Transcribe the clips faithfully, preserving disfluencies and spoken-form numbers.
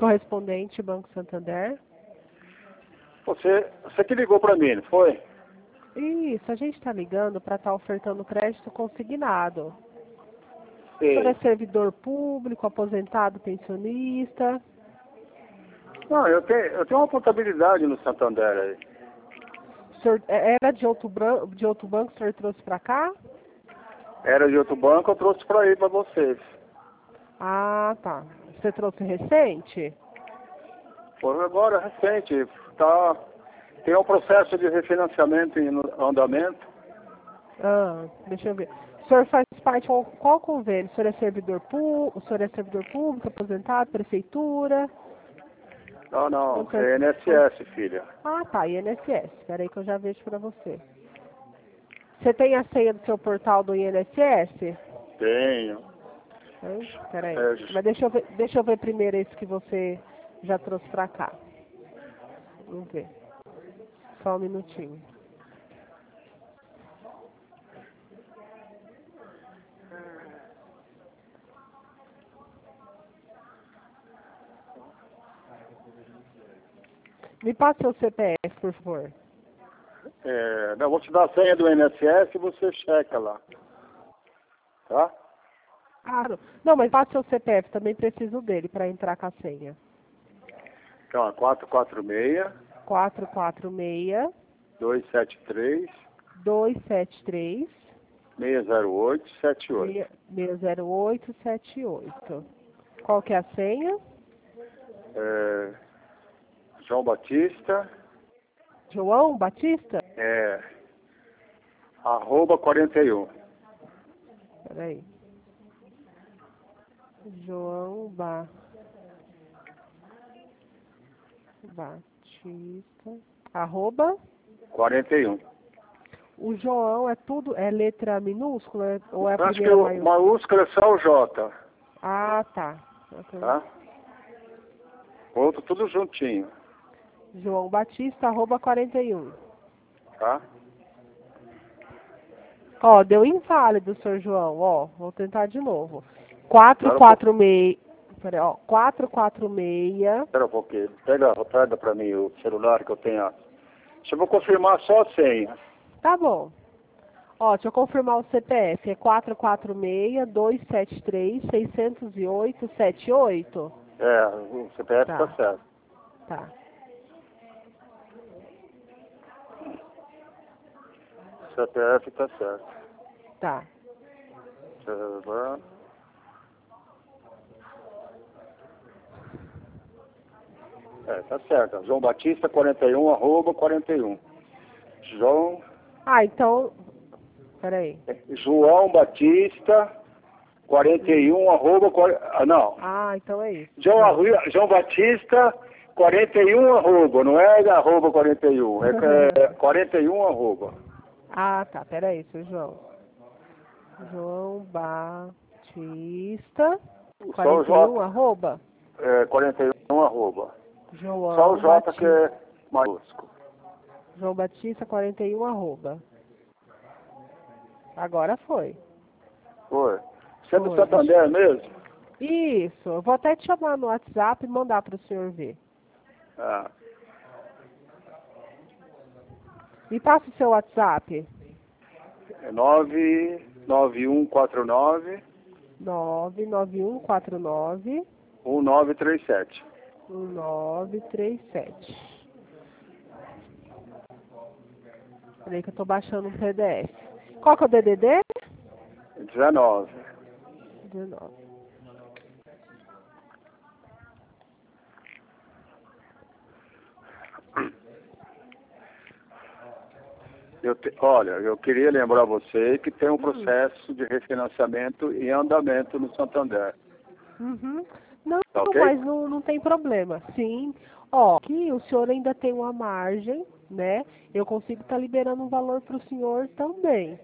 Correspondente, Banco Santander. Você, você que ligou para mim, não foi? Isso, a gente está ligando para estar ofertando crédito consignado. O Sim. senhor é servidor público, aposentado, pensionista? Não, eu tenho, eu tenho uma contabilidade no Santander aí. O senhor é- era de outro, bran- de outro banco que o senhor trouxe para cá? Era de outro banco, eu trouxe para aí para vocês. Ah, tá. Você trouxe recente? Foi agora, recente. Tá, tem um processo de refinanciamento em andamento. Ah, deixa eu ver. O senhor faz parte de qual, qual convênio? O senhor é servidor público, o senhor é servidor público, aposentado, prefeitura? Não, não, O senhor- é I N S S, filha. Ah, tá, I N S S. Espera aí que eu já vejo para você. Você tem a senha do seu portal do I N S S? Tenho. Tem? Espera aí. É, Mas deixa eu, ver, deixa eu ver primeiro esse que você já trouxe para cá. Vamos ver. Só um minutinho. Me passa seu C P F, por favor. é, eu vou te dar a senha do I N S S e você checa lá. Tá? Claro. Não, mas passa seu C P F, também preciso dele para entrar com a senha. Então, é quatro quatro seis, quatro quatro seis, dois sete três, dois sete três, seis zero oito sete oito. seis zero oito sete oito. Qual que é a senha? É, João Batista, João Batista? é, arroba quarenta e um. Peraí. João ba... Batista. Arroba. quarenta e um. O João é tudo, é letra minúscula ou é a Acho que primeira o maiúscula? maiúsculo é só o J, Ah, tá. tá? Outro tudo juntinho, João Batista, arroba quarenta e um. tá? Ó, deu inválido, senhor João. Ó, vou tentar de novo. quatro quatro seis. Peraí, ó. quatro quatro seis. Espera um pouquinho. Pega, pega pra mim o celular que eu tenho. Deixa eu vou confirmar só a senha. Tá bom. Ó, deixa eu confirmar o C P F. É quatro quatro seis, dois sete três, seis zero oito sete oito? É, o C P F tá, Tá. certo. Tá. O C P F tá certo. Tá. Server. É, tá certo. João Batista quarenta e um, arroba quarenta e um. João, Ah, então... Peraí. João Batista quarenta e um, arroba... quar- Ah, não. Ah, então é isso. João, Arru- João Batista quarenta e um, arroba. Não é arroba quarenta e um. É, é quarenta e um, arroba. Ah, tá. Peraí, seu João. João Batista... Só o quarenta e um, J. arroba? É, quarenta e um, arroba. João Só o J Batista. que é maiúsculo. João Batista quarenta e um, arroba. Agora foi. Foi. Você é do Foi. Santander mesmo? Isso. Eu vou até te chamar no WhatsApp e mandar para o senhor ver. Ah. Me passa o seu WhatsApp. É nove nove um quatro nove nove nove um quatro nove, um nove três sete. um nove três sete. Peraí que eu tô baixando um P D F. Qual que é o D D D? dezenove. dezenove. Eu te, olha, eu queria lembrar você que tem um processo de refinanciamento em andamento no Santander. Uhum. Não, Tá ok? mas não, não tem problema. Sim. Ó, que o senhor ainda tem uma margem, né? Eu consigo estar liberando um valor para o senhor também.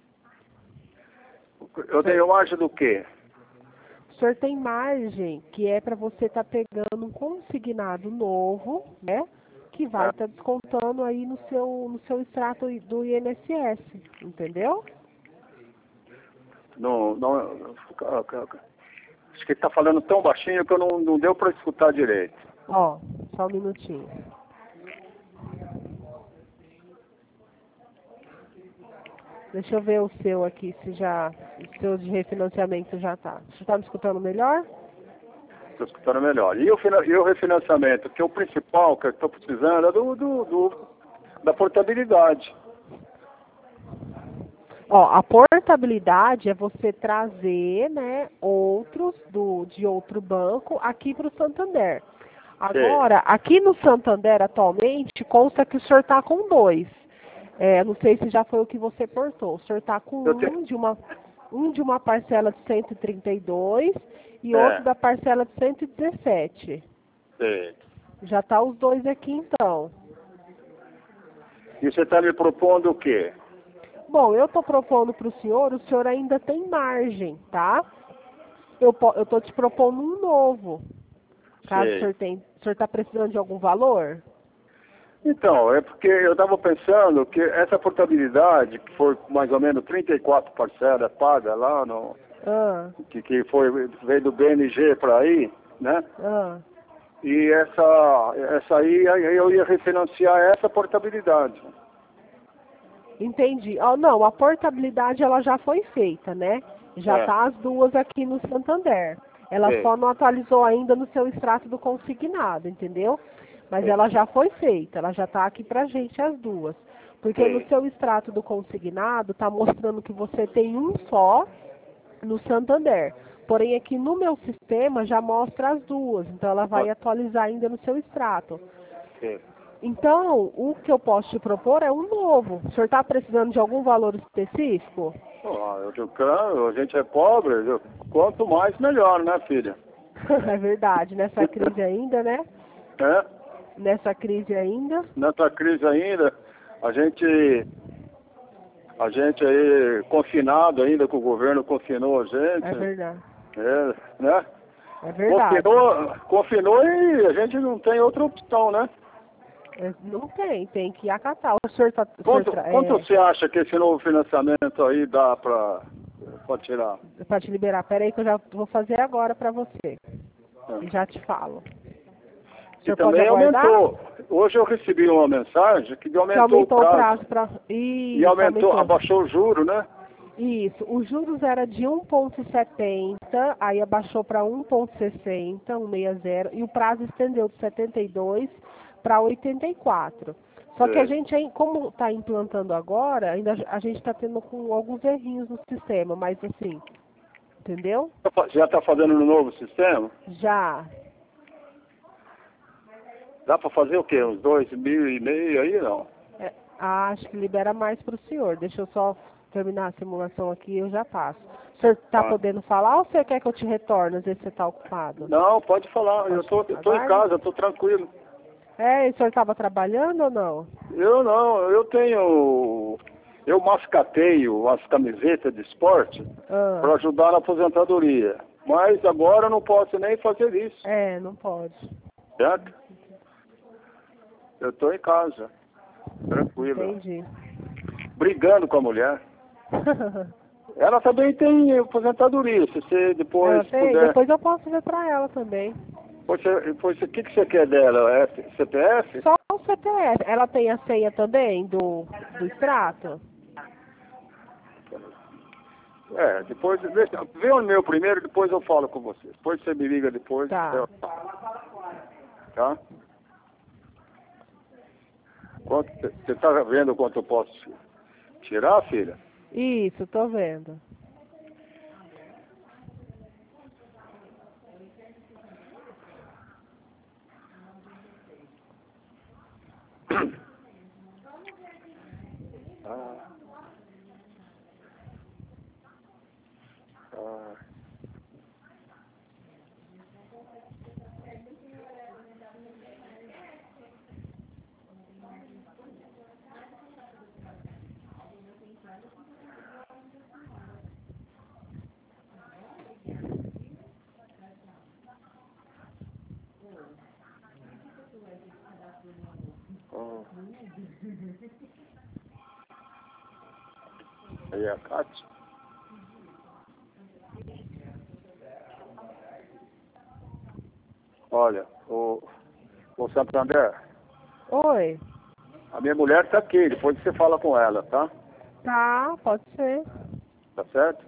Eu tenho margem do quê? O senhor tem margem que é para você estar pegando um consignado novo, né? Que vai estar descontando aí no seu, no seu extrato do I N S S, entendeu? Não, não, Acho que ele está falando tão baixinho que eu não, não deu para escutar direito. Ó, só um minutinho. Deixa eu ver o seu aqui, se já, o seu de refinanciamento já tá. Você tá me escutando melhor? Estou escutando melhor. E o, e o refinanciamento, que é o principal que eu estou precisando, é do, do, do, da portabilidade. Ó, a portabilidade é você trazer, né, outros do, de outro banco aqui para o Santander. Agora, aqui no Santander atualmente, consta que o senhor está com dois. É, não sei se já foi o que você portou. O senhor está com Eu um tenho- de uma um de uma parcela de cento e trinta e dois e É. outro da parcela de cento e dezessete. Sei. Já tá os dois aqui então. E você está me propondo o quê? Bom, eu estou propondo para o senhor, o senhor ainda tem margem, tá? Eu po- eu tô te propondo um novo. Caso o Sei. senhor tenha, o senhor está precisando de algum valor? Então, é porque eu estava pensando que essa portabilidade, que foi mais ou menos trinta e quatro parcelas paga lá, no, Ah, que, que foi, veio do B N G para aí, né? ah. E essa, essa aí aí eu ia refinanciar essa portabilidade. Entendi. Oh, não, a portabilidade ela já foi feita, né? Já É. tá as duas aqui no Santander. Ela Sei. só não atualizou ainda no seu extrato do consignado, entendeu? Mas Sei. ela já foi feita, ela já tá aqui pra gente as duas. Porque no Sei. seu extrato do consignado tá mostrando que você tem um só no Santander. Porém aqui no meu sistema já mostra as duas, então ela vai atualizar ainda no seu extrato. Sei. Então, o que eu posso te propor é um novo. O senhor está precisando de algum valor específico? Ó, eu, eu, claro, a gente é pobre, eu- quanto mais melhor, né, filha? É verdade, nessa crise ainda, né? É? Nessa crise ainda. Nessa crise ainda, a gente, a gente aí confinado ainda, que o governo confinou a gente, É verdade. é, né? É verdade. Confinou, confinou e a gente não tem outra opção, né? É, não tem, tem que acatar. O senhor está. Quanto, É, quanto você acha que esse novo financiamento aí dá para tirar? para te liberar. Pera aí que eu já vou fazer agora para você. E já te falo. O E senhor pode também aguardar? aumentou. Hoje eu recebi uma mensagem que Que aumentou, aumentou o o prazo. prazo para. E Isso, aumentou, aumentou. abaixou o juro, né? Isso, os juros era de um vírgula setenta, aí abaixou para um vírgula sessenta, cento e sessenta, e o prazo estendeu de setenta e dois para oitenta e quatro. Só que a É. gente, aí, como está implantando agora, ainda a gente está tendo com alguns errinhos no sistema, mas assim, entendeu? Já está fazendo no novo sistema? Já. Dá para fazer o quê? Uns dois mil e meio aí, não? É, acho que libera mais para o senhor. Deixa eu só terminar a simulação aqui e eu já passo. O senhor está Ah. podendo falar ou você quer que eu te retorne, às vezes você está ocupado? Não, pode falar. Eu tô, eu tô em Aguarde. casa, eu tô tranquilo. É, e o senhor estava trabalhando ou não? Eu não, eu tenho... Eu mascateio as camisetas de esporte Ah, para ajudar na aposentadoria. Mas agora eu não posso nem fazer isso, é, não pode. certo? Eu tô em casa, tranquilo. Entendi. Brigando com a mulher. Ela também tem aposentadoria, se você depois Ela tem? puder... Depois eu posso ver pra ela também. Você, você, o que, que você quer dela? É C P F? Só o C P F. Ela tem a senha também do, do extrato? É, depois, deixa- vê o meu primeiro, depois eu falo com você. Depois você me liga depois. Tá. eu- Tá? Quanto, você tá vendo quanto eu posso tirar, filha? Isso, tô vendo. Ah. Ah. Ah. Aí é a Cátia. Olha, o, o Santander, Oi. a minha mulher está aqui, depois você fala com ela, tá? Tá, pode ser. Tá certo?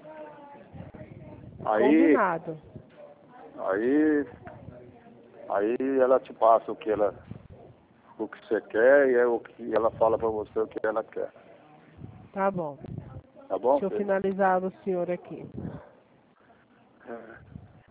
Aí, Combinado. aí, aí ela te passa o que ela, o que você quer e é o que ela fala para você o que ela quer. Tá bom. Tá bom? Deixa eu finalizar o senhor aqui. É.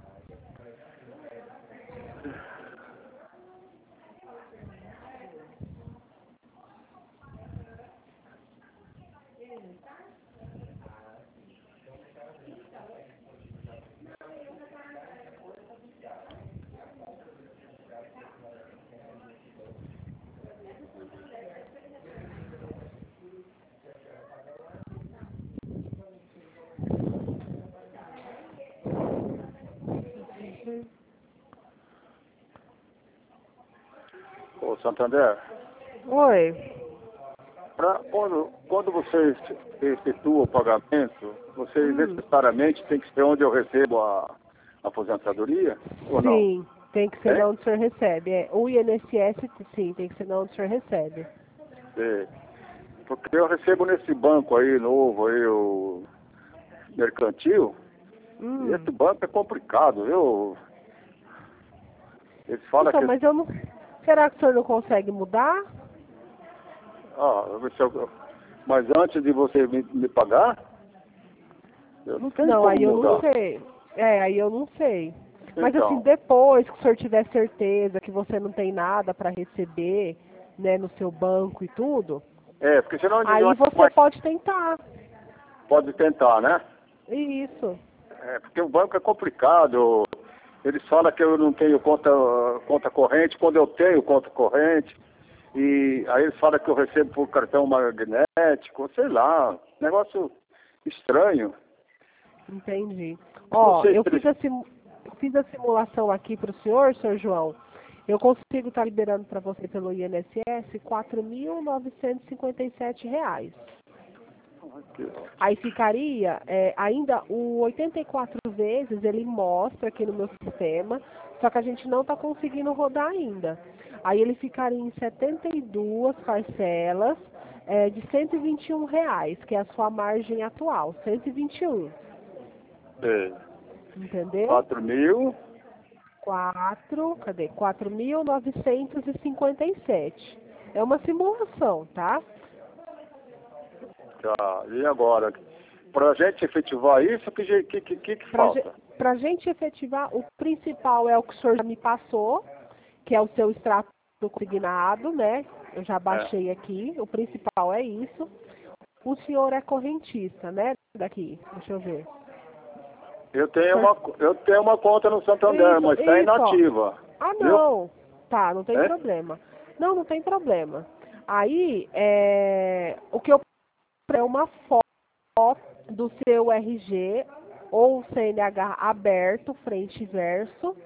Ô Santander, Oi. pra, quando, quando você efetua o pagamento, você Hum. necessariamente tem que ser onde eu recebo a, a aposentadoria ou não? Sim, tem que ser É? onde o senhor recebe. É, o I N S S, sim, tem que ser onde o senhor recebe. É. Porque eu recebo nesse banco aí novo, aí, o mercantil, e Hum. esse banco é complicado, viu? Eles falam Então, que... mas eu não... Será que o senhor não consegue mudar? Ah, se eu- mas antes de você me, me pagar, eu não tenho Não, como aí eu não mudar. sei. É, aí eu não sei. Mas assim, Então, depois que o senhor tiver certeza que você não tem nada para receber, né, no seu banco e tudo, é, porque senão a gente aí vai- você pode tentar. pode tentar, né? Isso. É, porque o banco é complicado. Eles falam que eu não tenho conta, conta corrente, quando eu tenho conta corrente. E aí eles falam que eu recebo por cartão magnético, sei lá, negócio estranho. Entendi. Não Ó, sei se eu fiz eles... a, simu- fiz a simulação aqui para o senhor, senhor João. Eu consigo estar liberando para você pelo I N S S quatro mil novecentos e cinquenta e sete reais. Aí ficaria, é, ainda o oitenta e quatro vezes ele mostra aqui no meu sistema, só que a gente não está conseguindo rodar ainda. Aí ele ficaria em setenta e duas parcelas é, de cento e vinte e um reais, que é a sua margem atual, cento e vinte e um. É, Entendeu? quatro mil, Quatro, cadê? Quatro mil novecentos e cinquenta e sete. É uma simulação, tá? tá, e agora? Para a gente efetivar isso, o que, je- que, que, que que Pra, ge- falta? pra gente efetivar, o principal é o que o senhor já me passou, que é o seu extrato consignado, né? Eu já É. baixei aqui, o principal é isso. O senhor é correntista, né? Daqui, deixa eu ver. Eu tenho uma, eu tenho uma conta no Santander, Isso, mas está isso, ó. inativa. Ah, Viu? não. Tá, não tem É? problema. Não, não tem problema. Aí, é, o que eu é uma foto do seu R G ou C N H aberto, frente e verso.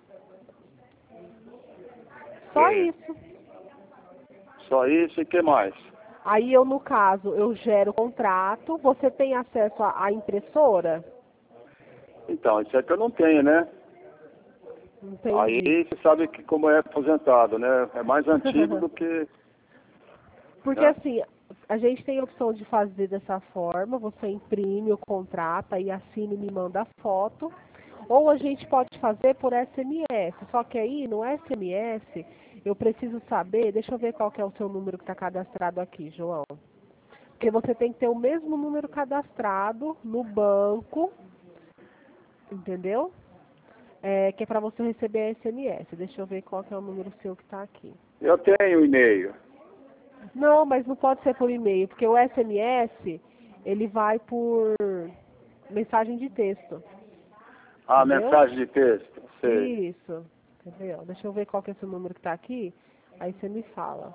Só É. isso. Só isso e que mais? Aí eu, no caso, eu gero o contrato. Você tem acesso à à impressora? Então, isso é que eu não tenho, né? Entendi. Aí você sabe que como é aposentado, né? É mais antigo do que... Porque Né? assim, a gente tem a opção de fazer dessa forma, você imprime o contrato, aí assina e me manda a foto. Ou a gente pode fazer por S M S. Só que aí, no S M S, eu preciso saber, deixa eu ver qual que é o seu número que está cadastrado aqui, João. Porque você tem que ter o mesmo número cadastrado no banco, entendeu? É, que é para você receber a S M S. Deixa eu ver qual que é o número seu que está aqui. Eu tenho e-mail. Não, mas não pode ser por e-mail, porque o S M S, ele vai por mensagem de texto. Ah, Entendeu? mensagem de texto. Sei. Isso. Entendeu? Deixa eu ver qual que é esse número que está aqui. Aí você me fala.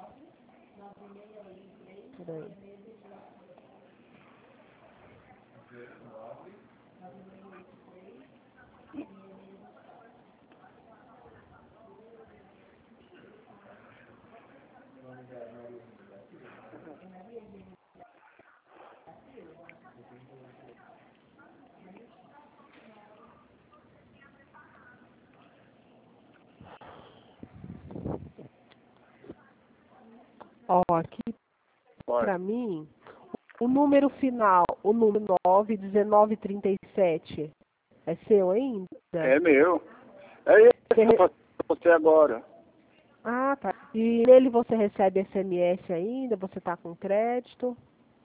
Peraí. para mim o número final, o número nove nove três sete. É seu ainda? É meu. É esse que eu faço pra você agora. Ah, tá. E nele você recebe S M S ainda? Você tá com crédito?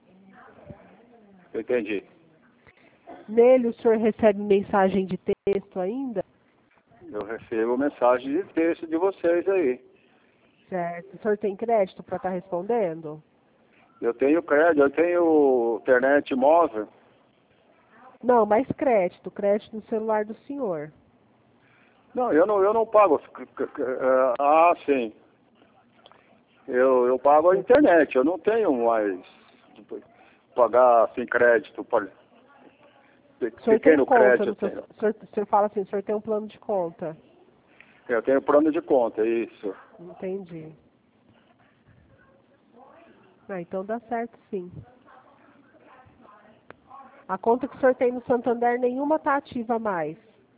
Entendi. Nele o senhor recebe mensagem de texto ainda? Eu recebo mensagem de texto de vocês aí. Certo. O senhor tem crédito para estar respondendo? Eu tenho crédito, eu tenho internet móvel. Não, mas crédito. Crédito no celular do senhor. Não, eu não, eu não pago. Ah, sim. Eu, eu pago a internet, eu não tenho mais pagar sem crédito. O senhor tem Pequeno conta crédito. no seu, o, senhor, o senhor fala assim, o senhor tem um plano de conta. Eu tenho plano de conta, isso. Entendi. Ah, então dá certo sim. A conta que o senhor tem no Santander, nenhuma está ativa mais.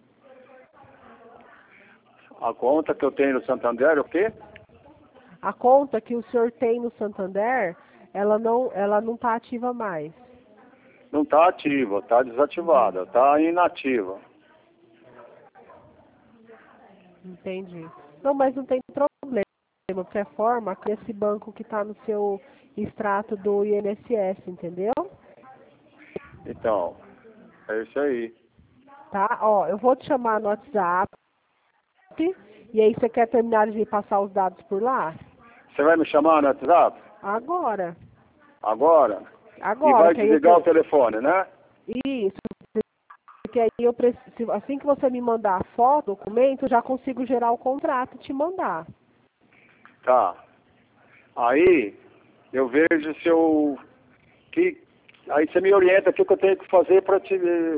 A conta que eu tenho no Santander, o quê? A conta que o senhor tem no Santander, ela não ela não está ativa mais. Não está ativa, está desativada, está inativa. Entendi. Não, mas não tem problema. De qualquer forma, que esse banco que está no seu extrato do I N S S, entendeu? Então, é isso aí. Tá? Ó, eu vou te chamar no WhatsApp. E aí você quer terminar de me passar os dados por lá? Você vai me chamar no WhatsApp? Agora. Agora? Agora. E vai que aí desligar eu... o telefone, né? Isso. Porque aí eu preciso, assim que você me mandar a foto, o documento, eu já consigo gerar o contrato e te mandar. Tá. Aí, eu vejo se eu... Que... Aí você me orienta o que eu tenho que fazer para te...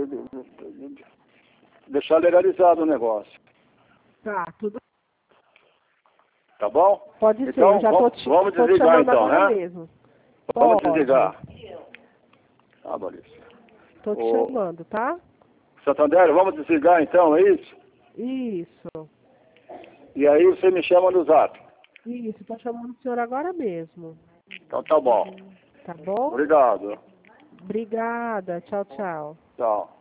deixar legalizado o negócio. Tá, tudo. Tá bom? Pode ser, então, eu já vamos, tô te, vamos tô te desligar chamando então, agora né? mesmo. Vamos Pode. desligar. Ah, Maurício. Tô te O... chamando, tá? Santander, vamos desligar então, é isso? Isso. E aí você me chama no zap. Isso, tô chamando o senhor agora mesmo. Então tá bom. Tá bom? Obrigado. Obrigada. Tchau, tchau. Tchau.